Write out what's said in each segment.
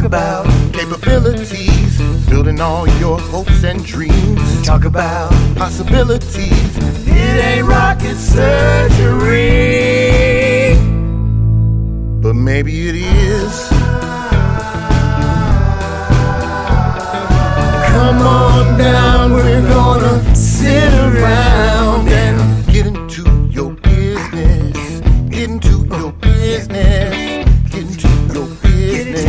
about capabilities, building all your hopes and dreams. Talk about possibilities. It ain't rocket surgery, but maybe it is. Come on down, we're gonna sit around and get into your business. Get into your business. Get into your business.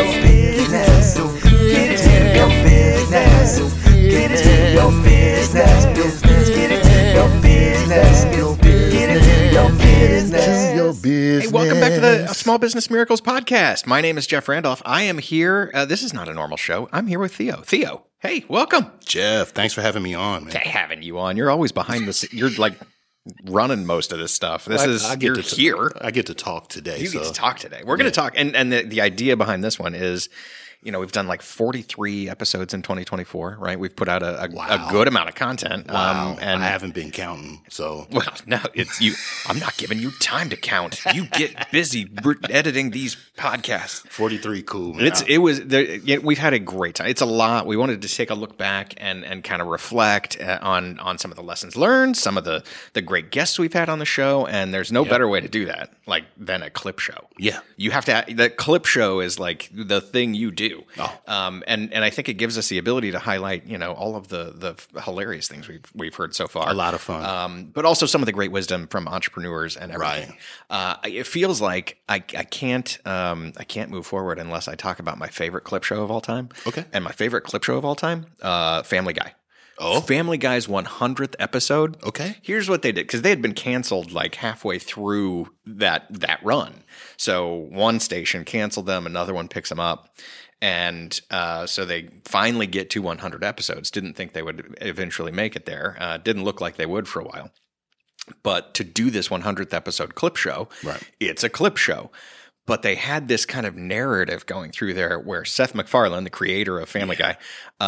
Get into your business. Get into your business. Get into your business. Get into your business. Hey, welcome back to the Small Business Miracles podcast. My name is Jeff Randolph. I am here. This is not a normal show. I'm here with Theo. Theo, hey, welcome. Jeff, thanks for having me on, man. Having you on. You're always behind the. You're like running most of this stuff. You're here. I get to talk today. You get to talk today. We're going to talk, and the idea behind this one is, you know, we've done like 43 episodes in 2024, right? We've put out a good amount of content. Wow. And I haven't been counting, so. Well, no, it's you. I'm not giving you time to count. You get busy editing these podcasts. 43, cool, man. We've had a great time. It's a lot. We wanted to take a look back and kind of reflect on some of the lessons learned, some of the great guests we've had on the show, and there's no better way to do that than a clip show. Yeah. You have to. The clip show is like the thing you do. Oh. And I think it gives us the ability to highlight, you know, all of the hilarious things we've heard so far. A lot of fun. But also some of the great wisdom from entrepreneurs and everything. Right. It feels like I can't move forward unless I talk about my favorite clip show of all time. Okay. And my favorite clip show of all time, Family Guy. Oh. Family Guy's 100th episode. Okay. Here's what they did, because they had been canceled like halfway through that run. So one station canceled them, another one picks them up. And so they finally get to 100 episodes. Didn't think they would eventually make it there. Didn't look like they would for a while. But to do this 100th episode clip show, right. It's a clip show. But they had this kind of narrative going through there where Seth MacFarlane, the creator of Family Guy,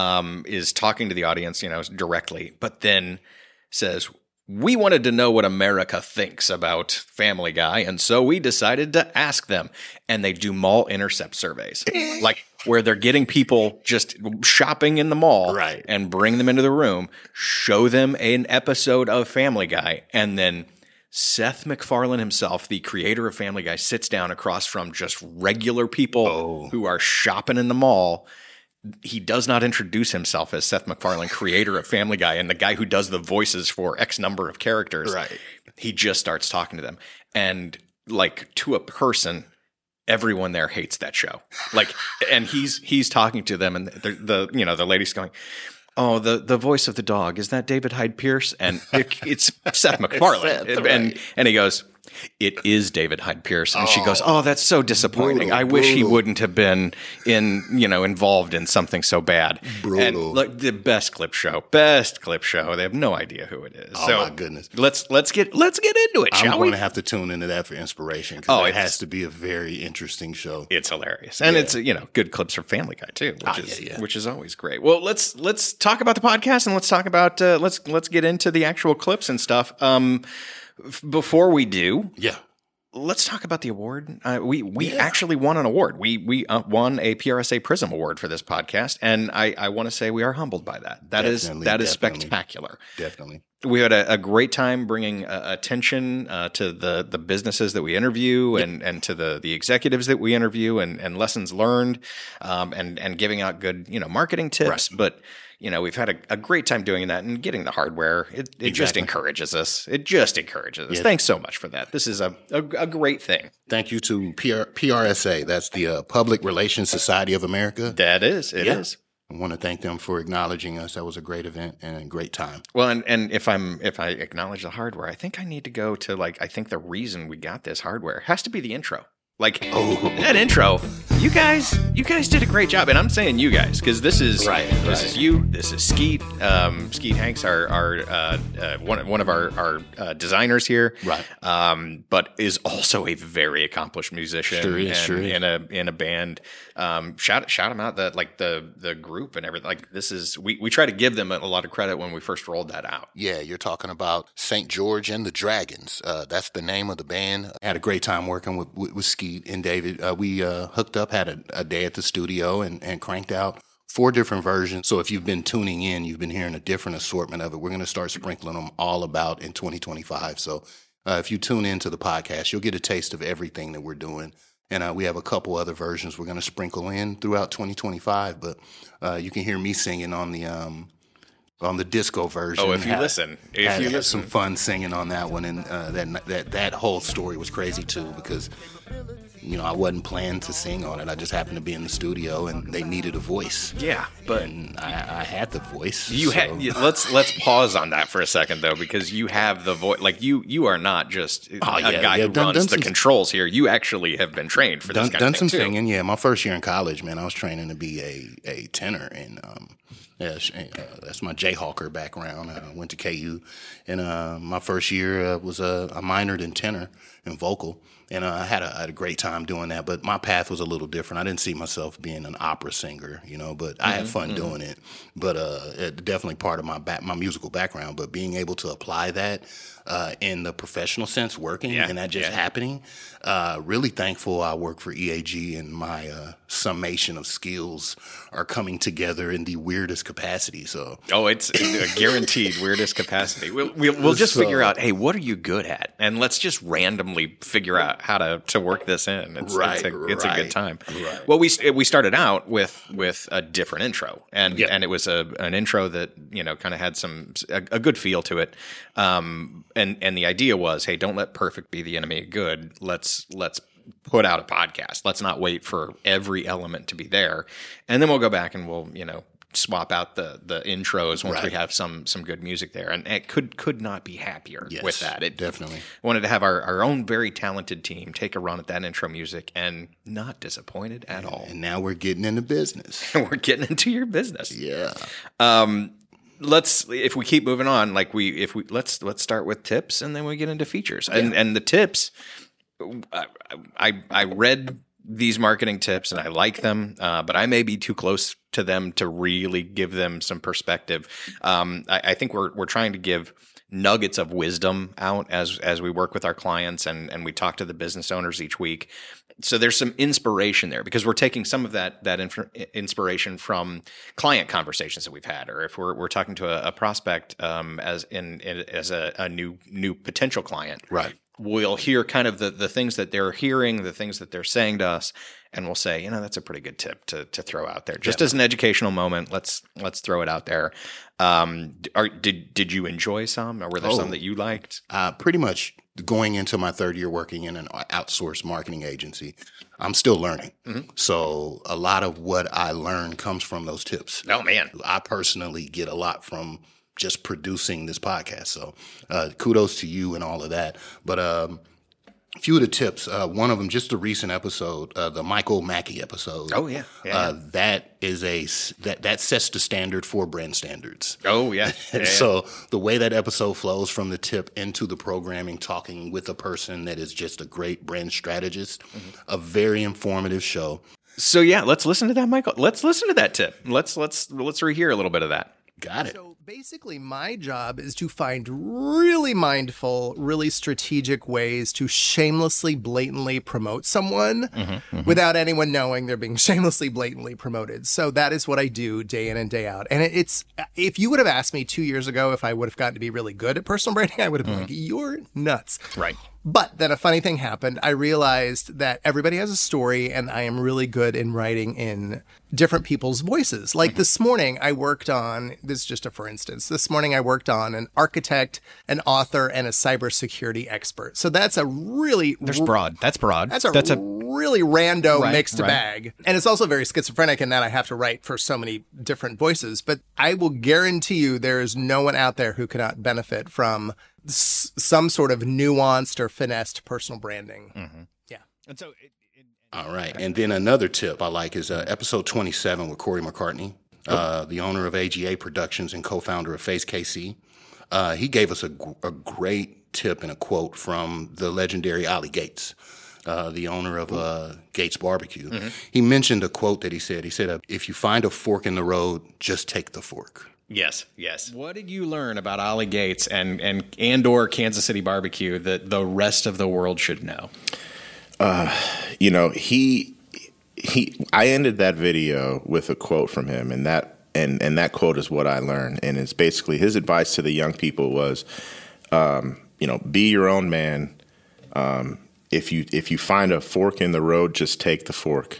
is talking to the audience, you know, directly, but then says, we wanted to know what America thinks about Family Guy, and so we decided to ask them. And they do mall intercept surveys, like where they're getting people just shopping in the mall, right, and bring them into the room, show them an episode of Family Guy, and then Seth MacFarlane himself, the creator of Family Guy, sits down across from just regular people who are shopping in the mall. He does not introduce himself as Seth MacFarlane, creator of Family Guy, and the guy who does the voices for X number of characters. Right. He just starts talking to them. And like to a person, everyone there hates that show. Like, and he's talking to them, and the lady's going, oh, the voice of the dog, is that David Hyde Pierce? And it's Seth MacFarlane. And he goes, it is David Hyde Pierce. And she goes, oh, that's so disappointing. I wish he wouldn't have been involved in something so bad. Brutal. And look, the best clip show. They have no idea who it is. Oh, my goodness. Let's get into it, shall we? I'm going to have to tune into that for inspiration, because it has to be a very interesting show. It's hilarious. And it's, good clips from Family Guy too, which is always great. Well, let's talk about the podcast, and let's talk about let's get into the actual clips and stuff. Before we do, let's talk about the award. We actually won an award. We won a PRSA Prism Award for this podcast, and I want to say we are humbled by that. That is spectacular. Definitely. We had a great time bringing attention to the businesses that we interview and to the executives that we interview and lessons learned, and giving out good marketing tips. Right. But we've had a great time doing that and getting the hardware. It just encourages us. It just encourages us. Yeah. Thanks so much for that. This is a great thing. Thank you to PRSA. That's the Public Relations Society of America. That is. It is. I want to thank them for acknowledging us. That was a great event and a great time. Well, and if I acknowledge the hardware, I think I need to go to I think the reason we got this hardware has to be the intro. That intro, you guys did a great job, and I'm saying you guys because this is this is you, this is Skeet. Skeet Hanks, our one of our designers here, right? But is also a very accomplished musician. Sure is. In a band. Shout him out, the group and everything. Like this is we try to give them a lot of credit when we first rolled that out. Yeah, you're talking about St. George and the Dragons. That's the name of the band. I had a great time working with Skeet. Pete and David, we hooked up, had a day at the studio and cranked out 4 different versions. So if you've been tuning in, you've been hearing a different assortment of it. We're going to start sprinkling them all about in 2025. So if you tune into the podcast, you'll get a taste of everything that we're doing. And we have a couple other versions we're going to sprinkle in throughout 2025. But you can hear me singing on the disco version. Oh, if you listen. Some fun singing on that one. And that whole story was crazy, too, because I wasn't planning to sing on it. I just happened to be in the studio, and they needed a voice. Yeah, but and I had the voice. Let's pause on that for a second, though, because you have the voice. Like you are not just a guy who runs the controls here. You actually have been trained for this kind of thing, done some too. singing. Yeah, my first year in college, man, I was training to be a tenor, and that's my Jayhawker background. I went to KU, and my first year I minored in tenor and vocal. And I had a great time doing that, but my path was a little different. I didn't see myself being an opera singer, but I had fun doing it. But definitely part of my musical background. But being able to apply that in the professional sense, working and that just happening, really thankful I work for EAG, and my summation of skills are coming together in the weirdest capacity. So it's a guaranteed weirdest capacity. We'll just figure out, hey, what are you good at, and let's just randomly figure out how to work this in. It's a good time. Right. Well, we started out with a different intro, and it was an intro that kind of had a good feel to it. And the idea was, hey, don't let perfect be the enemy of good. Let's put out a podcast. Let's not wait for every element to be there, and then we'll go back and we'll swap out the intros once we have some good music there. And it could not be happier with that. It definitely wanted to have our own very talented team take a run at that intro music, and not disappointed at all. And now we're getting into business. We're getting into your business. Yeah. If we keep moving on, let's start with tips, and then we get into features. And the tips, I read these marketing tips and I like them, but I may be too close to them to really give them some perspective. I think we're trying to give nuggets of wisdom out as we work with our clients and we talk to the business owners each week. So there's some inspiration there, because we're taking some of that inspiration from client conversations that we've had, or if we're talking to a prospect as a new potential client. Right. We'll hear kind of the things that they're hearing, the things that they're saying to us, and we'll say, that's a pretty good tip to throw out there. Just as an educational moment, let's throw it out there. Did you enjoy some, or were there some that you liked? Pretty much going into my 3rd year working in an outsourced marketing agency, I'm still learning. Mm-hmm. So a lot of what I learn comes from those tips. Oh, man. I personally get a lot from just producing this podcast. So kudos to you and all of that. But a few of the tips, one of them, just a recent episode, the Michael Mackey episode. Oh, yeah. That is that sets the standard for brand standards. Oh, yeah. So the way that episode flows from the tip into the programming, talking with a person that is just a great brand strategist, a very informative show. So, let's listen to that, Michael. Let's listen to that tip. Let's rehear a little bit of that. Got it. So basically, my job is to find really mindful, really strategic ways to shamelessly, blatantly promote someone without anyone knowing they're being shamelessly, blatantly promoted. So that is what I do day in and day out. And it's, if you would have asked me 2 years ago if I would have gotten to be really good at personal branding, I would have been like, you're nuts. Right. But then a funny thing happened. I realized that everybody has a story, and I am really good in writing in different people's voices. Like this morning, I worked on, this is just a for instance, this morning I worked on an architect, an author, and a cybersecurity expert. So that's a really... That's broad. That's a really rando mixed bag. And it's also very schizophrenic in that I have to write for so many different voices. But I will guarantee you there is no one out there who cannot benefit from some sort of nuanced or finessed personal branding. Mm-hmm. Yeah. And so, all right. And then another tip I like is episode 27 with Corey McCartney, the owner of AGA Productions and co-founder of Face KC. He gave us a great tip and a quote from the legendary Ollie Gates, the owner of Gates Barbecue. Mm-hmm. He mentioned a quote that he said, if you find a fork in the road, just take the fork. Yes. What did you learn about Ollie Gates and or Kansas City Barbecue that the rest of the world should know? I ended that video with a quote from him, and that quote is what I learned. And it's basically his advice to the young people was, be your own man. If you find a fork in the road, just take the fork.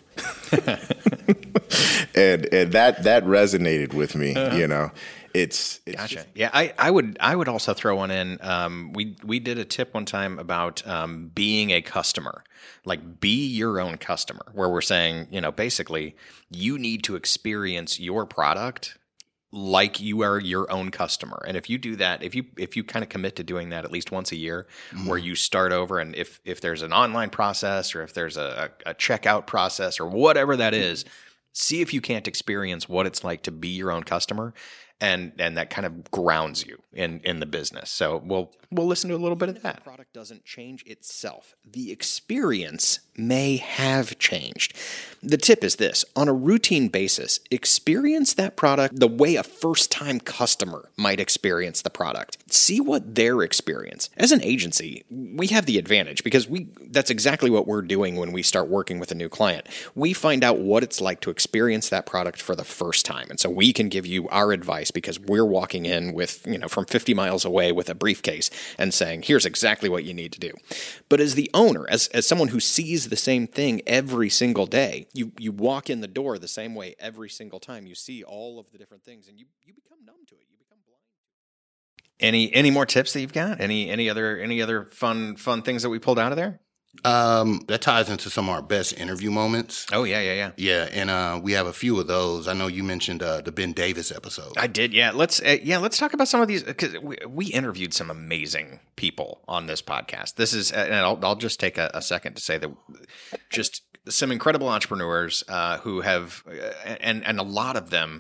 and that resonated with me. It's Gotcha. just, Yeah, I would also throw one in. We did a tip one time about being a customer, like be your own customer, where we're saying, basically you need to experience your product like you are your own customer. And if you do that, if you kind of commit to doing that at least once a year, where you start over, and if there's an online process or if there's a checkout process or whatever that is, see if you can't experience what it's like to be your own customer. And that kind of grounds you in the business. So we'll listen to a little bit of that. The product doesn't change itself. The experience may have changed. The tip is this: on a routine basis, experience that product the way a first-time customer might experience the product. See what their experience. As an agency, we have the advantage because that's exactly what we're doing when we start working with a new client. We find out what it's like to experience that product for the first time. And so we can give you our advice because we're walking in with, from 50 miles away with a briefcase and saying, here's exactly what you need to do. But as the owner, as someone who sees the same thing every single day, you walk in the door the same way every single time. You see all of the different things and you become numb to it. You become blind. Any more tips that you've got? Any other fun things that we pulled out of there? That ties into some of our best interview moments. Oh, yeah. Yeah, and we have a few of those. I know you mentioned the Ben Davis episode. I did, yeah. Let's talk about some of these, because we interviewed some amazing people on this podcast. This is, and I'll just take a second to say that just some incredible entrepreneurs who have, and a lot of them,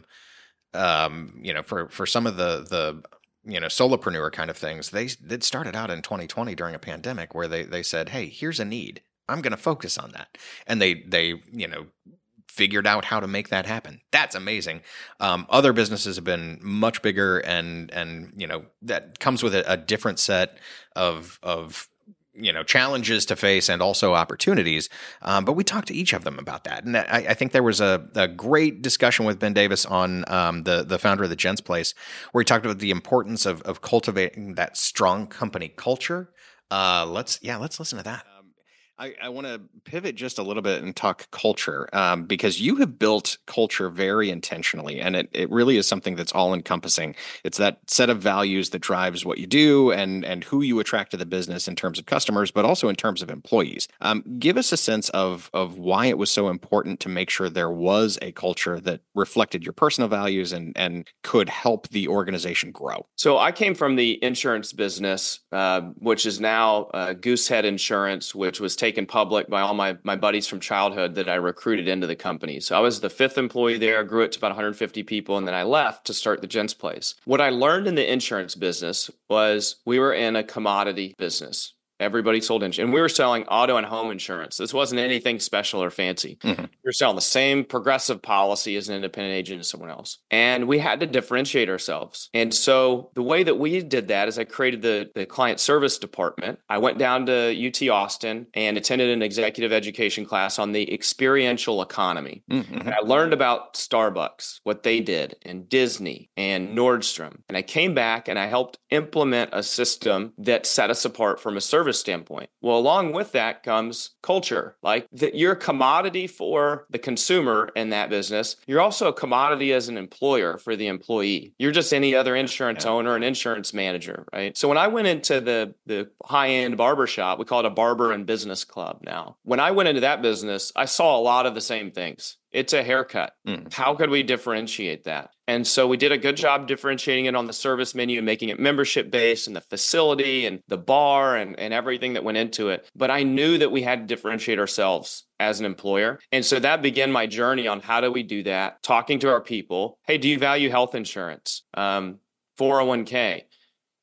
for some of the solopreneur kind of things, they started out in 2020 during a pandemic where they said, hey, here's a need. I'm going to focus on that. And they figured out how to make that happen. That's amazing. Other businesses have been much bigger and that comes with a different set of challenges to face and also opportunities. But we talked to each of them about that. And I think there was a great discussion with Ben Davis on the founder of the Gents Place, where he talked about the importance of cultivating that strong company culture. Let's listen to that. I want to pivot just a little bit and talk culture, because you have built culture very intentionally, and it really is something that's all encompassing. It's that set of values that drives what you do and who you attract to the business in terms of customers, but also in terms of employees. Give us a sense of why it was so important to make sure there was a culture that reflected your personal values and could help the organization grow. So I came from the insurance business, which is now Goosehead Insurance, which was taken public by all my buddies from childhood that I recruited into the company. So I was the 5th employee there, grew it to about 150 people, and then I left to start the Gents Place. What I learned in the insurance business was we were in a commodity business. Everybody sold insurance. And we were selling auto and home insurance. This wasn't anything special or fancy. Mm-hmm. We were selling the same Progressive policy as an independent agent as someone else. And we had to differentiate ourselves. And so the way that we did that is I created the client service department. I went down to UT Austin and attended an executive education class on the experiential economy. Mm-hmm. And I learned about Starbucks, what they did, and Disney and Nordstrom. And I came back and I helped implement a system that set us apart from a service standpoint. Well, along with that comes culture. Like that, you're a commodity for the consumer in that business. You're also a commodity as an employer for the employee. You're just any other insurance owner and insurance manager, right? So when I went into the high-end barber shop, we call it a barber and business club now. When I went into that business, I saw a lot of the same things. It's a haircut. How could we differentiate that? And so we did a good job differentiating it on the service menu and making it membership based and the facility and the bar and everything that went into it. But I knew that we had to differentiate ourselves as an employer. And so that began my journey on how do we do that, talking to our people. Hey, do you value health insurance? 401k?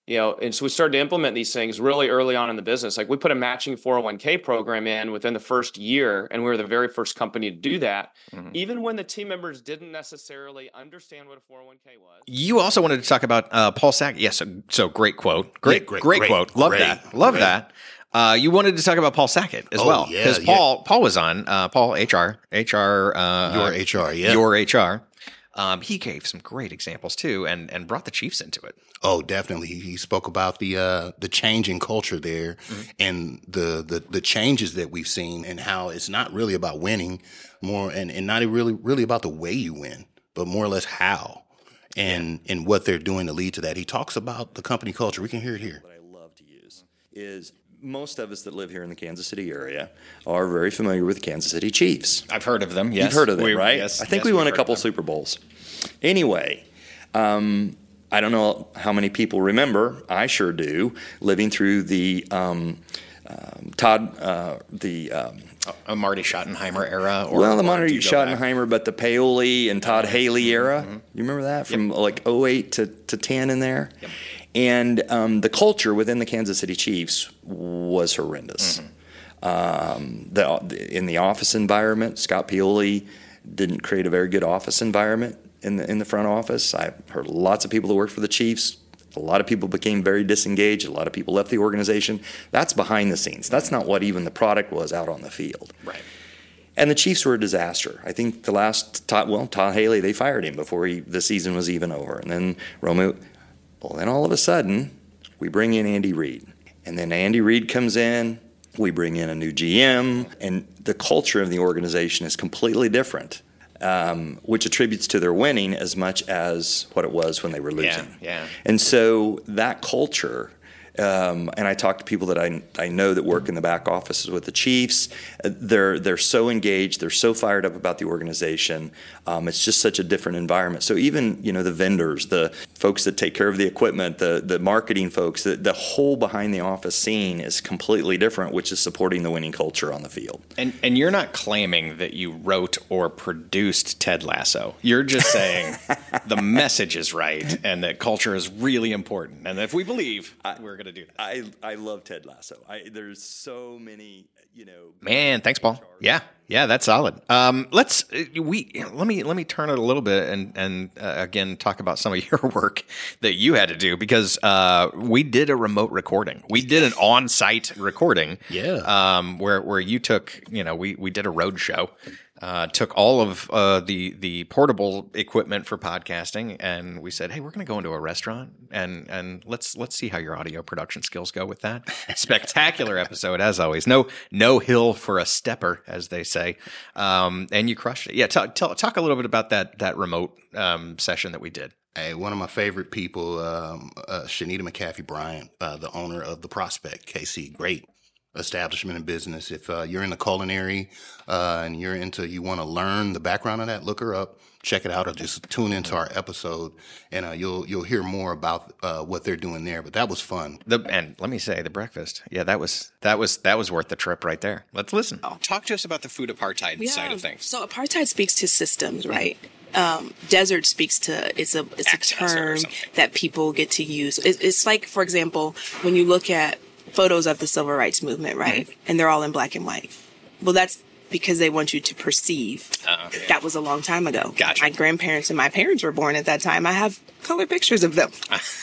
And so we started to implement these things really early on in the business. Like we put a matching 401k program in within the first year, and we were the very first company to do that, even when the team members didn't necessarily understand what a 401k was. You also wanted to talk about Paul Sackett. Yes, so great quote. Great quote. Love that. You wanted to talk about Paul Sackett as well, because Paul was on Paul HR, Your HR, Your HR. He gave some great examples too, and brought the Chiefs into it. Oh, definitely. He spoke about the change in culture there, and the changes that we've seen, and how it's not really about winning more, and not really about the way you win, but more or less how, and what they're doing to lead to that. He talks about the company culture. We can hear it here. What I love to use is most of us that live here in the Kansas City area are very familiar with the Kansas City Chiefs. I've heard of them. Yes, you've heard of them, right? Yes, I think we won a couple Super Bowls. Anyway, I don't know how many people remember. I sure do. Living through the Marty Schottenheimer era, the Marty Schottenheimer, but the Paoli and Todd Haley era. You remember that from like 08 to 10 in there. Yep. And the culture within the Kansas City Chiefs was horrendous. In the office environment, Scott Pioli didn't create a very good office environment in the front office. I've heard lots of people that worked for the Chiefs. A lot of people became very disengaged. A lot of people left the organization. That's behind the scenes. That's not what even the product was out on the field. Right. And the Chiefs were a disaster. I think the last Todd Haley, they fired him before the season was even over. And then then all of a sudden, we bring in Andy Reid. And then Andy Reid comes in, we bring in a new GM, and the culture of the organization is completely different, which attributes to their winning as much as what it was when they were losing. Yeah. And so that culture, and I talk to people that I know that work in the back offices with the Chiefs. They're so engaged. They're so fired up about the organization. It's just such a different environment. So even the vendors, the folks that take care of the equipment, the marketing folks, the whole behind the office scene is completely different, which is supporting the winning culture on the field. And you're not claiming that you wrote or produced Ted Lasso. You're just saying the message is right and that culture is really important. And if we believe, we're going to do that. I love Ted Lasso. There's so many, Man, thanks, Paul. Yeah, that's solid. Let me turn it a little bit and again talk about some of your work that you had to do, because we did a remote recording. We did an on-site recording. Yeah. Where you took, we did a road show. Took all of the portable equipment for podcasting, and we said, "Hey, we're going to go into a restaurant and let's see how your audio production skills go with that." Spectacular episode as always. No hill for a stepper, as they say. And you crushed it. Yeah, talk a little bit about that remote session that we did. Hey, one of my favorite people, Shanita McAfee Bryant, the owner of The Prospect, KC, great establishment and business. If you're in the culinary and you want to learn the background of that, look her up, check it out, or just tune into our episode, and you'll hear more about what they're doing there. But that was fun. And let me say, the breakfast, that was worth the trip right there. Let's listen. Talk to us about the food apartheid side of things. So apartheid speaks to systems, right? Desert speaks to it's a term that people get to use. It's like, for example, when you look at photos of the civil rights movement, right? Mm-hmm. And they're all in black and white. Well, that's because they want you to perceive. That was a long time ago. Gotcha. My grandparents and my parents were born at that time. I have colored pictures of them.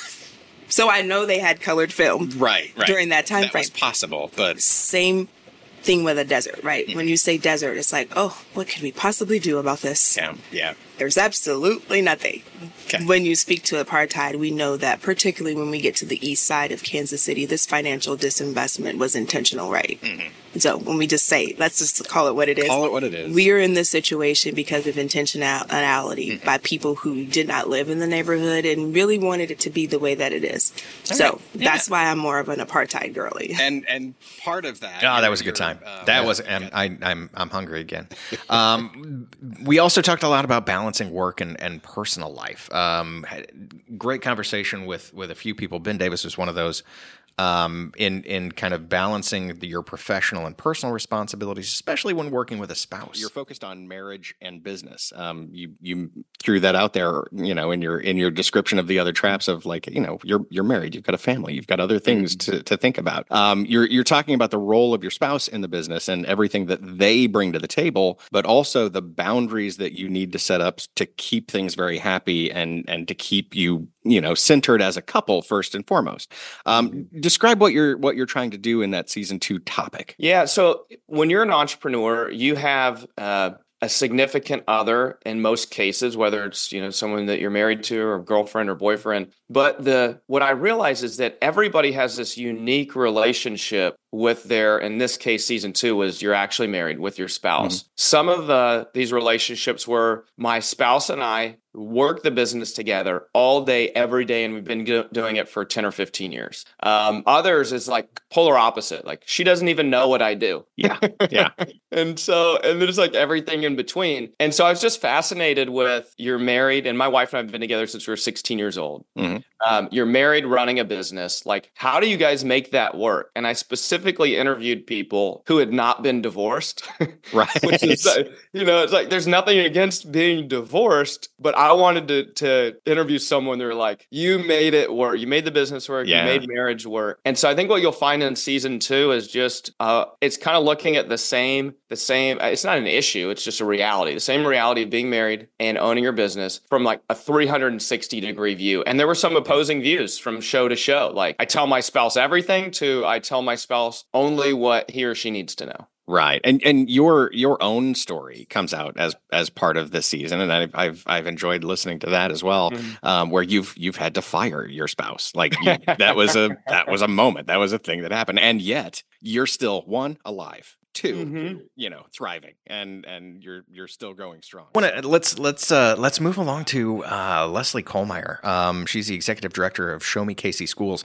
So I know they had colored film right. during that time frame. That was possible, but... Same thing with a desert, right? Mm-hmm. When you say desert, it's like, oh, what could we possibly do about this? Yeah. There's absolutely nothing. Okay. When you speak to apartheid, we know that particularly when we get to the east side of Kansas City, this financial disinvestment was intentional, right? Mm-hmm. So when we just say, let's just call it what it is. Call it what it is. We are in this situation because of intentionality by people who did not live in the neighborhood and really wanted it to be the way that it is. That's why I'm more of an apartheid girly. And part of that. Oh, that was a good time. I'm hungry again. We also talked a lot about balancing work and personal life. Great conversation with a few people. Ben Davis was one of those. in kind of balancing your professional and personal responsibilities, especially when working with a spouse? You're focused on marriage and business. You threw that out there, in your description of the other traps of like, you're married, you've got a family, you've got other things to think about. You're talking about the role of your spouse in the business and everything that they bring to the table, but also the boundaries that you need to set up to keep things very happy and to keep you centered as a couple first and foremost. Describe what you're trying to do in that season 2 topic. Yeah. So when you're an entrepreneur, you have a significant other in most cases, whether it's someone that you're married to or girlfriend or boyfriend. But what I realize is that everybody has this unique relationship with their, in this case, season 2 was you're actually married with your spouse. Mm-hmm. Some of these relationships were my spouse and I work the business together all day, every day, and we've been doing it for 10 or 15 years. Others is like polar opposite. Like she doesn't even know what I do. Yeah. And there's like everything in between. And so I was just fascinated with you're married, and my wife and I have been together since we were 16 years old. Mm-hmm. You're married running a business. Like, how do you guys make that work? And I specifically interviewed people who had not been divorced. Right. Which is, it's like there's nothing against being divorced, but I wanted to interview someone. They're like, you made it work. You made the business work. Yeah. You made marriage work. And so I think what you'll find in season 2 is just, it's kind of looking at the same, it's not an issue. It's just a reality. The same reality of being married and owning your business from like a 360-degree view. And there were some opposing views from show to show. Like I tell my spouse everything to I tell my spouse only what he or she needs to know. Right. And your own story comes out as part of this season. And I've enjoyed listening to that as well, where you've had to fire your spouse. Like that was a moment. That was a thing that happened. And yet you're still, 1, alive. 2, thriving, and you're still going strong. Let's move along to Leslie Kohlmeyer. She's the executive director of Show Me KC Schools,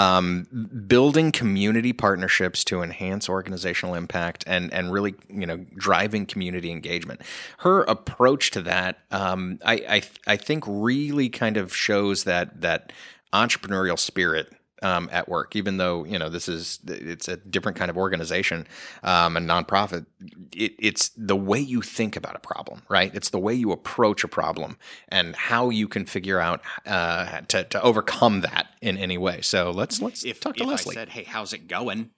building community partnerships to enhance organizational impact and really driving community engagement. Her approach to that, I think, really kind of shows that entrepreneurial spirit. At work, even though it's a different kind of organization, a nonprofit. It's the way you think about a problem, right? It's the way you approach a problem and how you can figure out to overcome that in any way. So let's talk to Leslie. I said, hey, how's it going?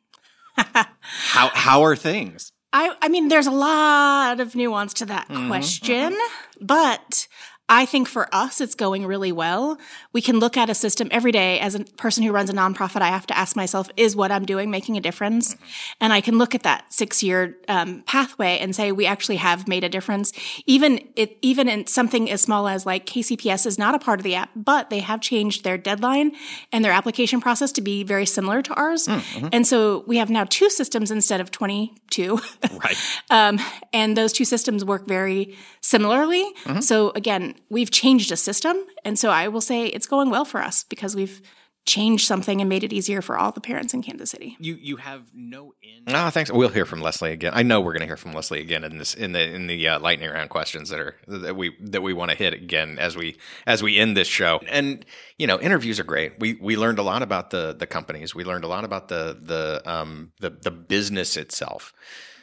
How are things? I mean, there's a lot of nuance to that question, but I think for us, it's going really well. We can look at a system every day. As a person who runs a nonprofit, I have to ask myself, is what I'm doing making a difference? And I can look at that 6-year pathway and say, we actually have made a difference. Even in something as small as like KCPS is not a part of the app, but they have changed their deadline and their application process to be very similar to ours. And so we have now 2 systems instead of 22. Right. And those 2 systems work very similarly. So again, we've changed a system. And so I will say it's going well for us because we've changed something and made it easier for all the parents in Kansas City. You have no end. Thanks. We'll hear from Leslie again. I know we're going to hear from Leslie again in the lightning round questions that we want to hit again as we end this show. And interviews are great. We learned a lot about the companies. We learned a lot about the business itself.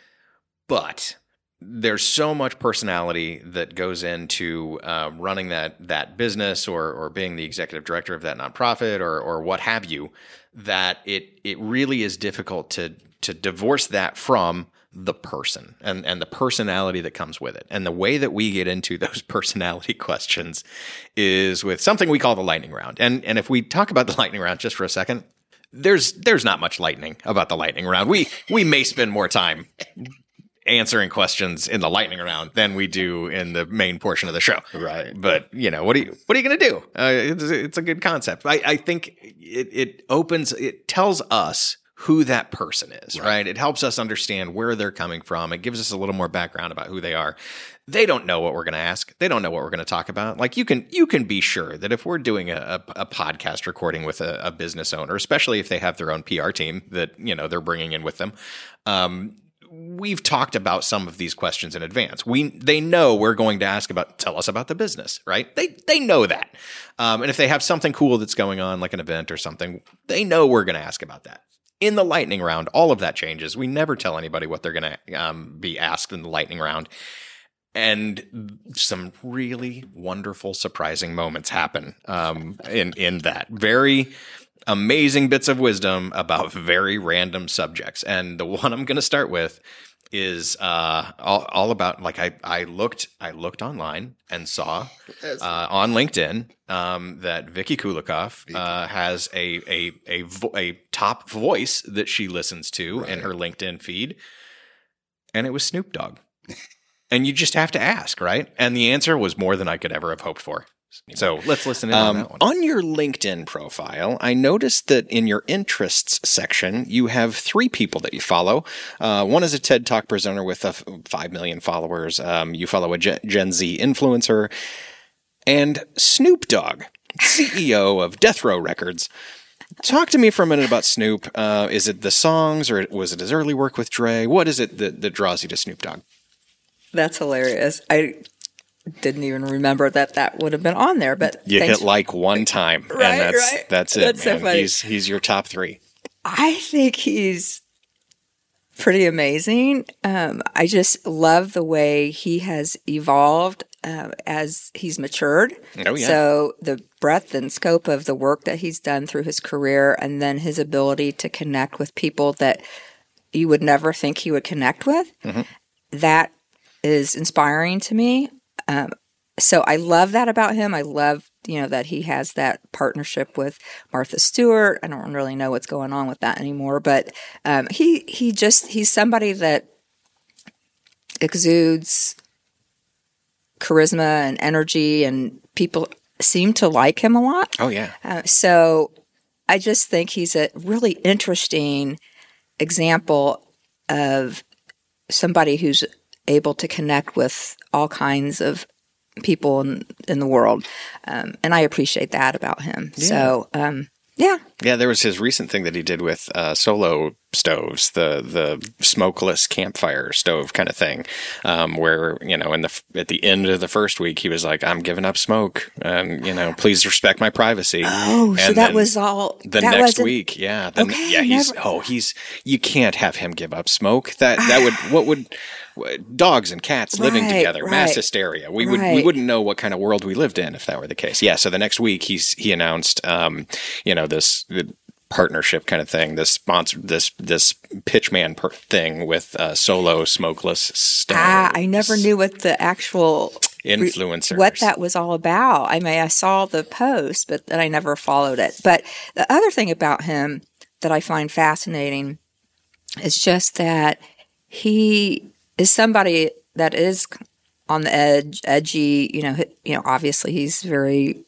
But there's so much personality that goes into running that business or being the executive director of that nonprofit or what have you, that it really is difficult to divorce that from the person and the personality that comes with it. And the way that we get into those personality questions is with something we call the lightning round. And if we talk about the lightning round just for a second, there's not much lightning about the lightning round. We may spend more time answering questions in the lightning round than we do in the main portion of the show. Right. But what are you going to do? It's a good concept. I think it tells us who that person is, right? It helps us understand where they're coming from. It gives us a little more background about who they are. They don't know what we're going to ask. They don't know what we're going to talk about. Like you can be sure that if we're doing a podcast recording with a business owner, especially if they have their own PR team that, they're bringing in with them, we've talked about some of these questions in advance. They know we're going to tell us about the business, right? They know that. And if they have something cool that's going on, like an event or something, they know we're going to ask about that. In the lightning round, all of that changes. We never tell anybody what they're going to be asked in the lightning round. And some really wonderful, surprising moments happen in that. Very amazing bits of wisdom about very random subjects. And the one I'm going to start with is all about, like, I looked online and saw on LinkedIn that Vicky Kulikov has a top voice that she listens to in her LinkedIn feed, and it was Snoop Dogg. And you just have to ask, right? And the answer was more than I could ever have hoped for. So let's listen in on that one. On your LinkedIn profile, I noticed that in your interests section, you have 3 people that you follow. One is a TED Talk presenter with 5 million followers. You follow a Gen Z influencer. And Snoop Dogg, CEO of Death Row Records. Talk to me for a minute about Snoop. Is it the songs, or was it his early work with Dre? What is it that draws you to Snoop Dogg? That's hilarious. I didn't even remember that would have been on there, but you hit like one time, right, and that's it. That's man. So funny. He's your top 3. I think he's pretty amazing. I just love the way he has evolved as he's matured. Oh yeah. So the breadth and scope of the work that he's done through his career, and then his ability to connect with people that you would never think he would connect with. Mm-hmm. That is inspiring to me. So I love that about him. I love, that he has that partnership with Martha Stewart. I don't really know what's going on with that anymore, but he's somebody that exudes charisma and energy, and people seem to like him a lot. Oh yeah. So I just think he's a really interesting example of somebody who's able to connect with all kinds of people in the world. And I appreciate that about him. Yeah. So, yeah. Yeah, there was his recent thing that he did with Solo stoves, the smokeless campfire stove kind of thing, where, at the end of the first week, he was like, I'm giving up smoke, and, please respect my privacy. Oh, and so that was all. The next week, yeah. You can't have him give up smoke. Dogs and cats living together, mass hysteria. We wouldn't know what kind of world we lived in if that were the case. Yeah. So the next week he announced, this partnership kind of thing, this Pitchman thing with Solo smokeless stoves. I never knew what the actual influencers, what that was all about. I mean, I saw the post, but then I never followed it. But the other thing about him that I find fascinating is just that he is somebody that is on the edge, edgy. Obviously he's very.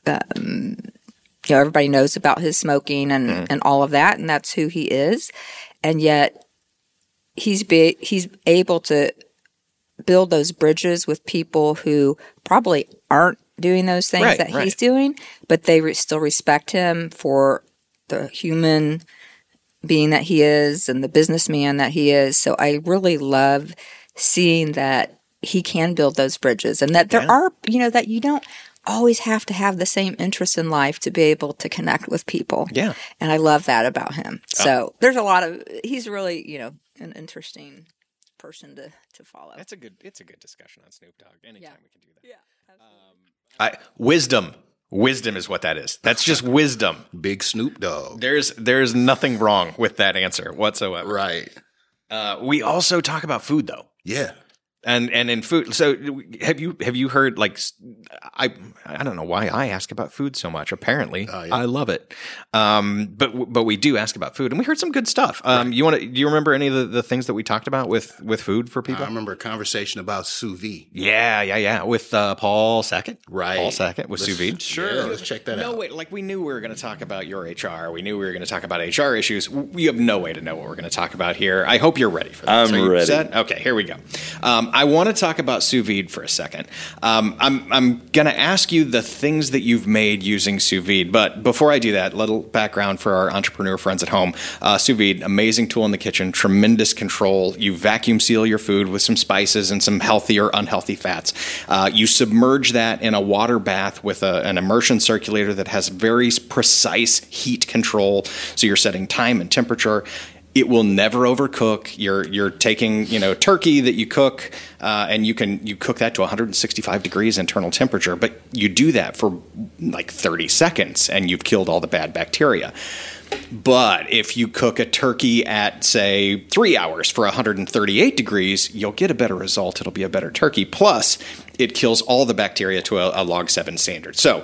Everybody knows about his smoking and all of that, and that's who he is. And yet he's able to build those bridges with people who probably aren't doing those things he's doing, but they still respect him for the human being that he is and the businessman that he is. So I really love seeing that he can build those bridges, and that there are, that you don't always have to have the same interests in life to be able to connect with people. Yeah. And I love that about him. So there's a lot of, he's really, an interesting person to follow. It's a good discussion on Snoop Dogg. Anytime we can do that. Yeah. Absolutely. Wisdom is what that is. That's just wisdom. Big Snoop Dogg. There's nothing wrong with that answer whatsoever. Right. We also talk about food though. Yeah. And in food, so have you heard, like, I don't know why I ask about food so much. Apparently, I love it. But we do ask about food, and we heard some good stuff. Do you remember any of the things that we talked about with food for people? I remember a conversation about sous vide. Yeah, with Paul Sackett. Right, Paul Sackett with sous vide. Sure, yeah, let's check that out. No way, like we knew we were going to talk about your HR. We knew we were going to talk about HR issues. We have no way to know what we're going to talk about here. I hope you're ready for that. I'm ready. Set? Okay, here we go. I want to talk about sous vide for a second. I'm going to ask you the things that you've made using sous vide, but before I do that, little background for our entrepreneur friends at home. Sous vide, amazing tool in the kitchen, tremendous control. You vacuum seal your food with some spices and some healthy or unhealthy fats. You submerge that in a water bath with an immersion circulator that has very precise heat control. So you're setting time and temperature. It will never overcook. You're taking turkey that you cook, and you cook that to 165 degrees internal temperature, but you do that for like 30 seconds, and you've killed all the bad bacteria. But if you cook a turkey at, say, 3 hours for 138 degrees, you'll get a better result. It'll be a better turkey. Plus, it kills all the bacteria to a log 7 standard. So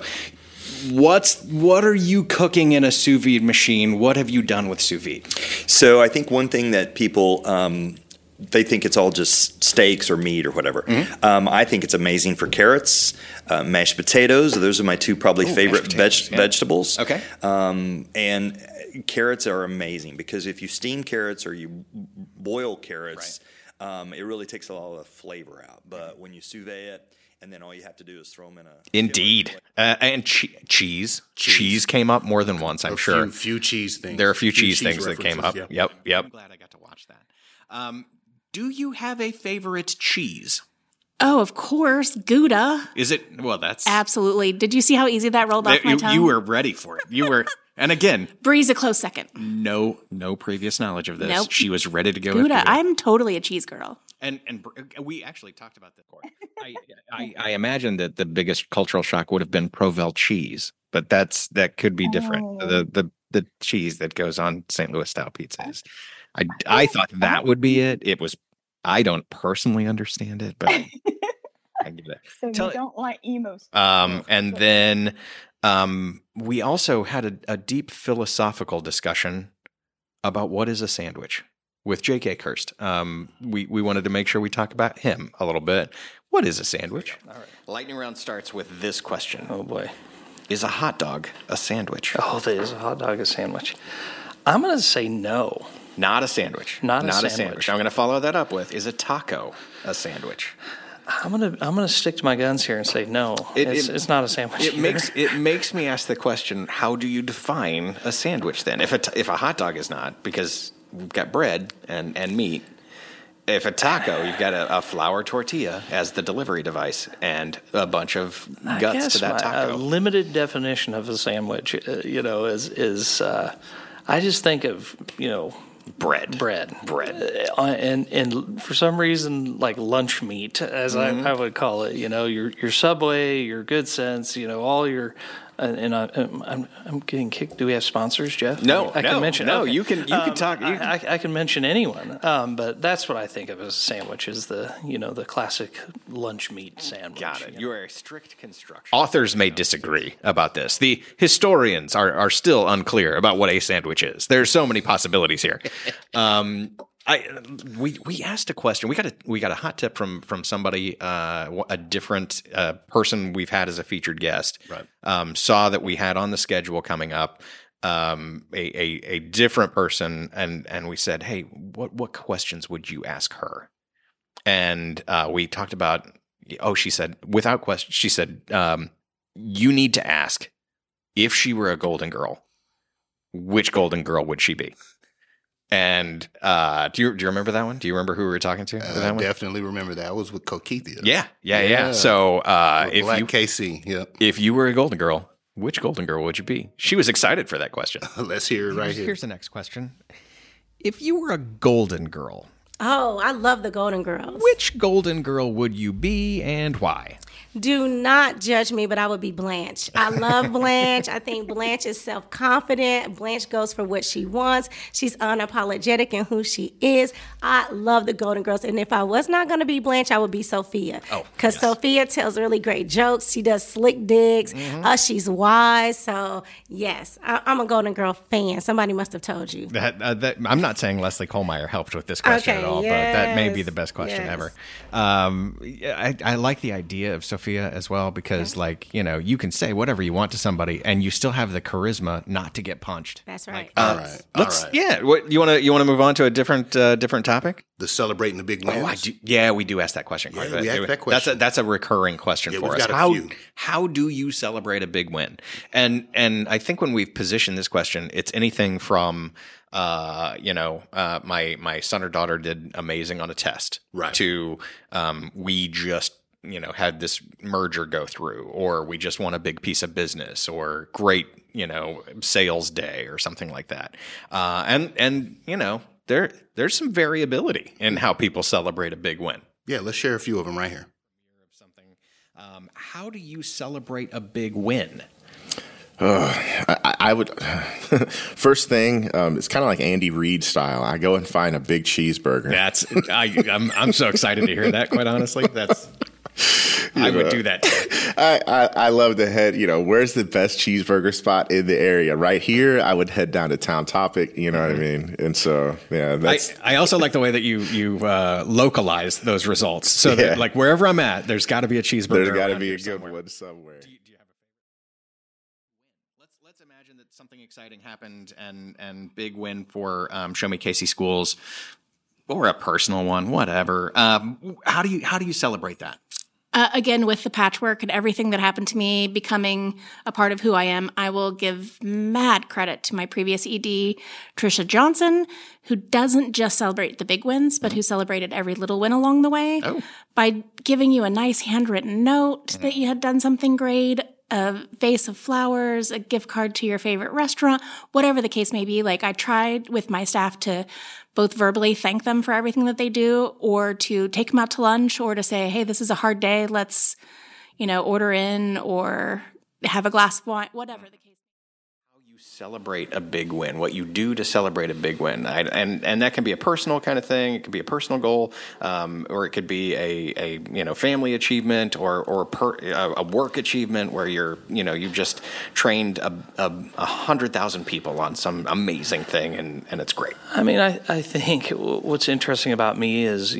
what are you cooking in a sous vide machine? What have you done with sous vide? So I think one thing that people they think it's all just steaks or meat or whatever. Mm-hmm. I think it's amazing for carrots, mashed potatoes. Those are my two probably favorite vegetables. Okay. And carrots are amazing because if you steam carrots or you boil carrots, it really takes a lot of the flavor out. But when you sous vide it, and then all you have to do is throw them in a... Indeed. And cheese. Cheese came up more than once, I'm sure. Few cheese things. There are a few cheese things that came up. Yep. I'm glad I got to watch that. Do you have a favorite cheese? Oh, of course, Gouda. Is it? Well, that's... Absolutely. Did you see how easy that rolled off my tongue? You were ready for it. You were... And again... Bree's a close second. No previous knowledge of this. Nope. She was ready to go Gouda. with Gouda. I'm totally a cheese girl. And we actually talked about that. I imagine that the biggest cultural shock would have been Provel cheese, but that could be different. The cheese that goes on St. Louis style pizzas. I thought that would be it. It was. I don't personally understand it, but I get it. So you don't like emo stuff. And then we also had a deep philosophical discussion about what is a sandwich with J.K. Kirst. We wanted to make sure we talk about him a little bit. What is a sandwich? All right. Lightning round starts with this question. Oh, boy. Is a hot dog a sandwich? Oh, is a hot dog a sandwich? I'm going to say no. Not a sandwich. Not a sandwich. I'm going to follow that up with, is a taco a sandwich? I'm gonna stick to my guns here and say no. It's not a sandwich. It makes me ask the question: how do you define a sandwich then? If a hot dog is not, because we've got bread and meat. If a taco, you've got a flour tortilla as the delivery device and a bunch of guts to that taco. A limited definition of a sandwich, is I just think of bread, and for some reason, like lunch meat, as I would call it. Your Subway, your Good Sense, all your. And I'm getting kicked. Do we have sponsors, Jeff? No, I can mention. No, okay. you can talk. I can mention anyone, but that's what I think of as a sandwich: is the classic lunch meat sandwich. Got it. You are a strict construction. Authors may disagree about this. The historians are still unclear about what a sandwich is. There's so many possibilities here. We asked a question. We got a hot tip from somebody, a different person we've had as a featured guest. Right. Saw that we had on the schedule coming up a different person, and we said, hey, what questions would you ask her? And we talked about. She said without question. She said you need to ask if she were a Golden Girl, which Golden Girl would she be? And do you remember that one? Do you remember who we were talking to? I definitely remember that. I was with Coquithia. Yeah. So if you were a Golden Girl, which Golden Girl would you be? She was excited for that question. Let's hear it here. Here's the next question. If you were a Golden Girl. Oh, I love the Golden Girls. Which Golden Girl would you be and why? Do not judge me, but I would be Blanche. I love Blanche. I think Blanche is self-confident. Blanche goes for what she wants. She's unapologetic in who she is. I love the Golden Girls. And if I was not going to be Blanche, I would be Sophia. Because Sophia tells really great jokes. She does slick digs. She's wise. So, yes, I'm a Golden Girl fan. Somebody must have told you. I'm not saying Leslie Kohlmeyer helped with this question at all, but that may be the best question ever. I like the idea of Sophia as well because, you can say whatever you want to somebody, and you still have the charisma not to get punched. That's right. All right. Yeah. What you want to move on to a different topic? the celebrating the big wins. Oh, I do. Yeah, we do ask that question quite a bit. we ask that question. That's a recurring question Yeah, for we've us. got a few. How do you celebrate a big win? And I think when we've positioned this question, it's anything from my son or daughter did amazing on a test, right, to we just had this merger go through, or we just won a big piece of business, or great sales day, or something like that. And there's some variability in how people celebrate a big win. Yeah, let's share a few of them right here. How do you celebrate a big win? I would first thing, it's kind of like Andy Reid style. I go and find a big cheeseburger. I'm so excited to hear that. Quite honestly, I would do that too. I love to head, where's the best cheeseburger spot in the area? Right here, I would head down to Town Topic, you know what I mean? And so, yeah. I also like the way that you localize those results. So that, like, wherever I'm at, there's got to be a cheeseburger. There's got to be a good one somewhere. Do you have a favorite? Let's imagine that something exciting happened and big win for Show Me Casey Schools, or a personal one, whatever. How do you celebrate that? Again, with the patchwork and everything that happened to me becoming a part of who I am, I will give mad credit to my previous ED, Trisha Johnson, who doesn't just celebrate the big wins, but who celebrated every little win along the way by giving you a nice handwritten note that you had done something great, a vase of flowers, a gift card to your favorite restaurant, whatever the case may be. Like, I tried with my staff to both verbally thank them for everything that they do, or to take them out to lunch, or to say, hey, this is a hard day. Let's, order in or have a glass of wine, whatever the case. How you celebrate a big win, what you do to celebrate a big win. And that can be a personal kind of thing. It could be a personal goal, or it could be a family achievement, or a work achievement where you've just trained 100,000 people on some amazing thing, and it's great. I mean, I think what's interesting about me is,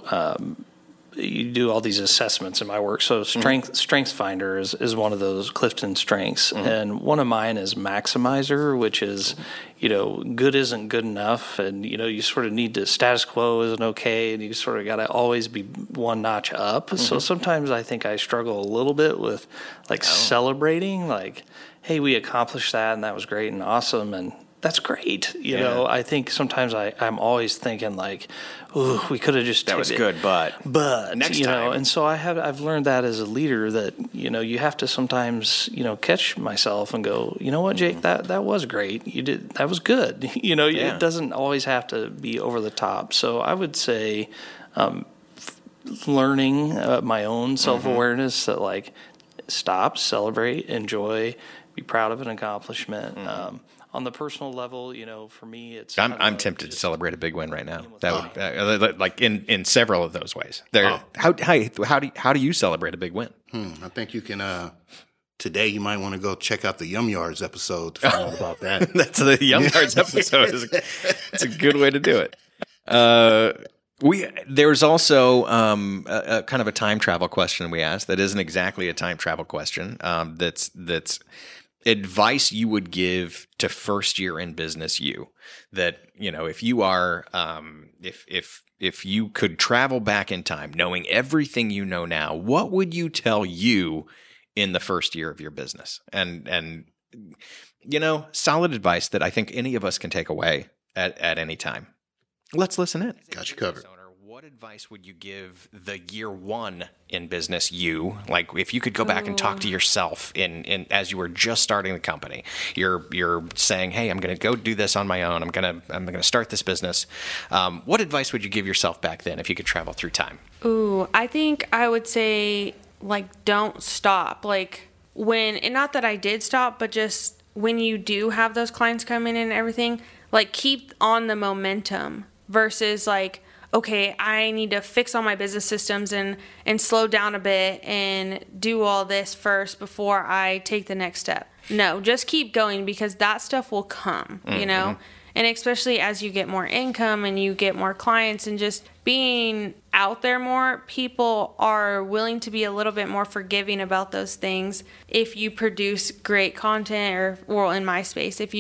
you do all these assessments in my work. So Strengths Finder is one of those Clifton strengths. Mm-hmm. And one of mine is Maximizer, which is, good isn't good enough. And, you sort of need to, status quo isn't okay. And you sort of got to always be one notch up. Mm-hmm. So sometimes I think I struggle a little bit with celebrating, like, hey, we accomplished that and that was great and awesome. And that's great. You know, I think sometimes I'm always thinking like, ooh, we could have just that was good, but next time. And so I've learned that as a leader that you have to sometimes catch myself and go, you know what, Jake, that was great. You did that was good. It doesn't always have to be over the top. So I would say, learning my own self-awareness that like stop, celebrate, enjoy, be proud of an accomplishment. On the personal level, for me, it's. I'm tempted to celebrate a big win right now. That would like in several of those ways. How do you celebrate a big win? I think you can. Today, you might want to go check out the Yum Yards episode to find out about that. That's the Yum Yards episode. It's a good way to do it. There's also a kind of a time travel question we asked that isn't exactly a time travel question. That's advice you would give to first year in business you, that if you are if you could travel back in time knowing everything you know now, what would you tell you in the first year of your business? And solid advice that I think any of us can take away at any time. Let's listen in. Got you covered. What advice would you give the year one in business you? Like if you could go back and talk to yourself in as you were just starting the company, you're saying, "Hey, I'm going to go do this on my own. I'm going to start this business." What advice would you give yourself back then if you could travel through time? Ooh, I think I would say don't stop. And not that I did stop, but just when you do have those clients come in and everything, keep on the momentum versus okay, I need to fix all my business systems and slow down a bit and do all this first before I take the next step. No, just keep going because that stuff will come, And especially as you get more income and you get more clients and just being out there more, people are willing to be a little bit more forgiving about those things if you produce great content or in my space, if you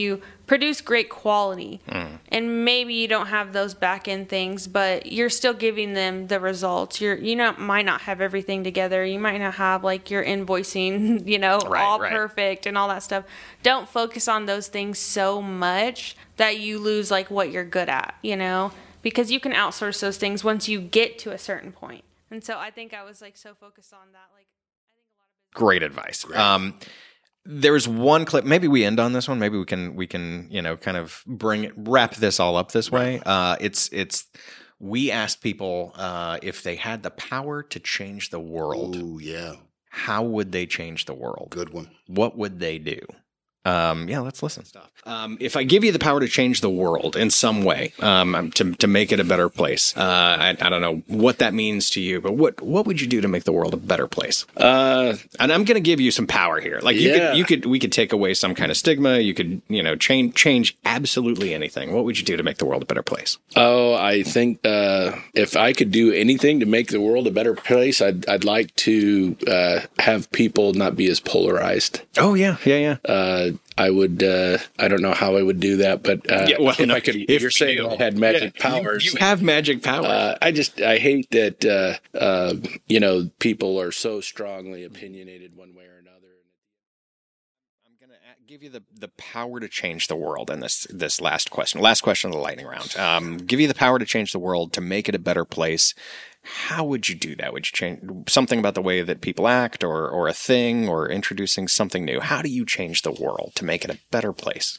produce great quality. And maybe you don't have those back end things, but you're still giving them the results. Might not have everything together. You might not have like your invoicing, all perfect and all that stuff. Don't focus on those things so much that you lose like what you're good at, because you can outsource those things once you get to a certain point. And so I think I was like so focused on that. Like, great advice. There's one clip. Maybe we end on this one. Maybe we can kind of wrap this all up this way. We asked people if they had the power to change the world. Ooh, yeah. How would they change the world? Good one. What would they do? Let's listen. If I give you the power to change the world in some way, to make it a better place, I don't know what that means to you, but what would you do to make the world a better place? And I'm going to give you some power here. Like we could take away some kind of stigma. You could, change absolutely anything. What would you do to make the world a better place? Oh, I think if I could do anything to make the world a better place, I'd like to have people not be as polarized. Oh yeah. I would. I don't know how I would do that, but if I could, if you're saying I had magic powers, you have magic powers. I hate that. People are so strongly opinionated one way or another. I'm going to give you the power to change the world in this last question of the lightning round. Give you the power to change the world, to make it a better place. How would you do that? Would you change something about the way that people act or a thing or introducing something new? How do you change the world to make it a better place?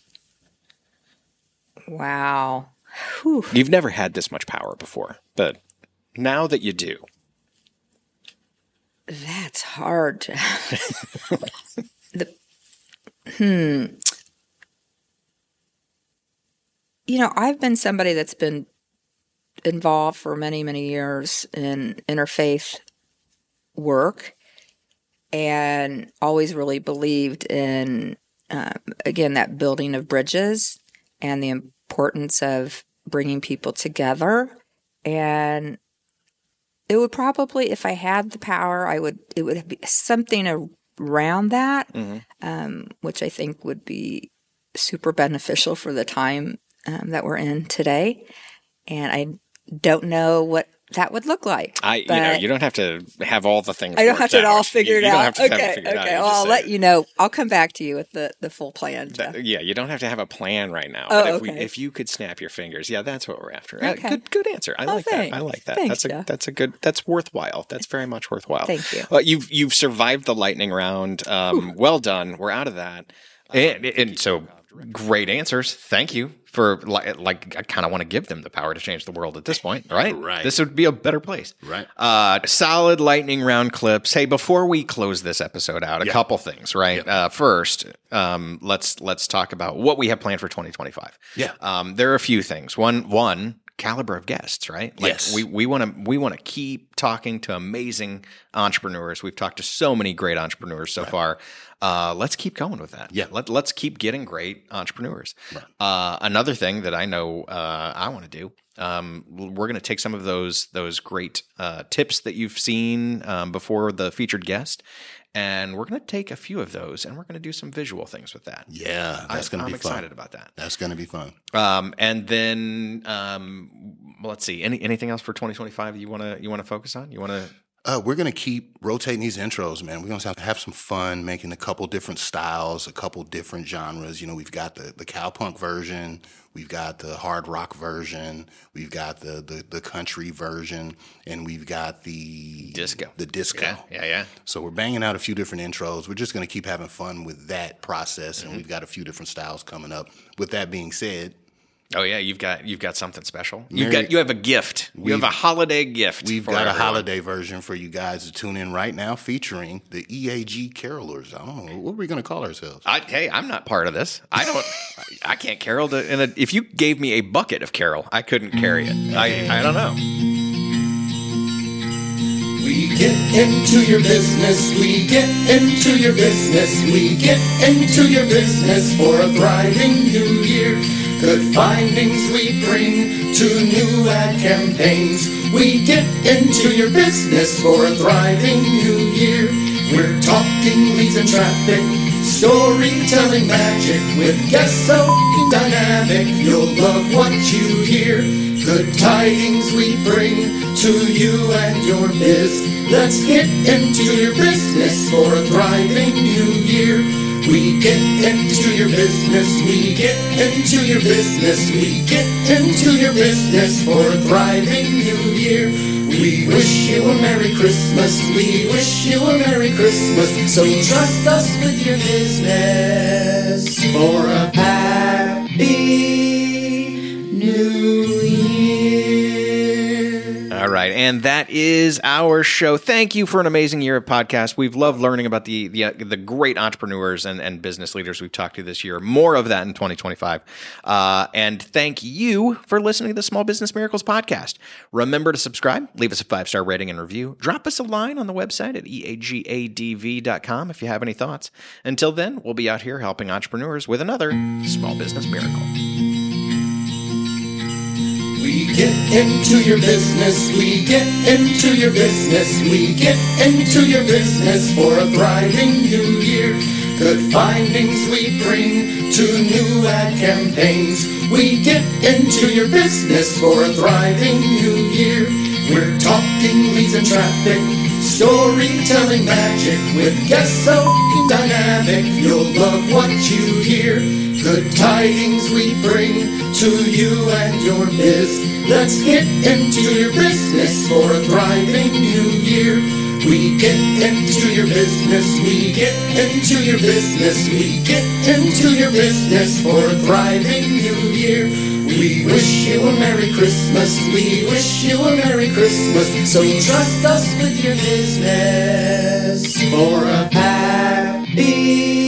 Wow. Whew. You've never had this much power before, but now that you do. That's hard. I've been somebody that's been involved for many, many years in interfaith work and always really believed in, again, that building of bridges and the importance of bringing people together. And it would probably, if I had the power, it would be something around that, which I think would be super beneficial for the time that we're in today. And I don't know what that would look like. You don't have to have all the things. I don't have to all figure it out. You don't have to have it figured out. Okay. Well, I'll let you know. I'll come back to you with the full plan. You don't have to have a plan right now. Oh, but if you could snap your fingers, that's what we're after. Okay. Good answer. I like that. Thanks, that's worthwhile. That's very much worthwhile. Thank you. You've survived the lightning round. Well done. We're out of that. And so great answers. Thank you. For I kind of want to give them the power to change the world at this point, right? Right. This would be a better place. Right. Solid lightning round clips. Hey, before we close this episode out, a couple things, right? Yep. First, let's talk about what we have planned for 2025. Yeah. There are a few things. One. Caliber of guests, right? Yes. We want to keep talking to amazing entrepreneurs. We've talked to so many great entrepreneurs so far. Let's keep going with that. Yeah. Let's keep getting great entrepreneurs. Right. Another thing that I know I want to do. We're going to take some of those great tips that you've seen before the featured guest, and we're going to take a few of those, and we're going to do some visual things with that. Yeah, that's going to be fun. I'm excited about that. That's going to be fun. And then let's see. Anything else for 2025 you want to focus on? You want to? We're going to keep rotating these intros, man. We're going to have some fun making a couple different styles, a couple different genres. We've got the cowpunk version. We've got the hard rock version. We've got the country version. And we've got the disco. The disco. Yeah. So we're banging out a few different intros. We're just going to keep having fun with that process. And we've got a few different styles coming up. With that being said, oh yeah, you've got something special. You have a gift. You have a holiday gift. We've got a holiday version for you guys to tune in right now, featuring the EAG Carolers. I don't know what are we going to call ourselves. I'm not part of this. I can't carol. If you gave me a bucket of carol, I couldn't carry it. I don't know. We get into your business. We get into your business. We get into your business for a thriving new year. Good findings we bring to new ad campaigns. We get into your business for a thriving new year. We're talking leads and traffic, Storytelling magic with guests so dynamic. You'll love what you hear. Good tidings we bring to you and your biz. Let's get into your business for a thriving new year. We get into your business, we get into your business, we get into your business for a thriving new year. We wish you a Merry Christmas, we wish you a Merry Christmas, so trust us with your business for a happy new year. All right, and that is our show. Thank you for an amazing year of podcast. We've loved learning about the great entrepreneurs and business leaders we've talked to this year. More of that in 2025. And thank you for listening to the Small Business Miracles podcast. Remember to subscribe, leave us a 5-star rating and review. Drop us a line on the website at eagadv.com if you have any thoughts. Until then, we'll be out here helping entrepreneurs with another Small Business Miracle. We get into your business, we get into your business, we get into your business for a thriving new year. Good findings we bring to new ad campaigns. We get into your business for a thriving new year. We're talking leads and traffic, storytelling magic with guests so dynamic. You'll love what you hear. Good tidings we bring to you and your biz. Let's get into your business for a thriving new year. We get into your business, we get into your business, we get into your business for a thriving new year. We wish you a Merry Christmas, we wish you a Merry Christmas, so trust us with your business for a happy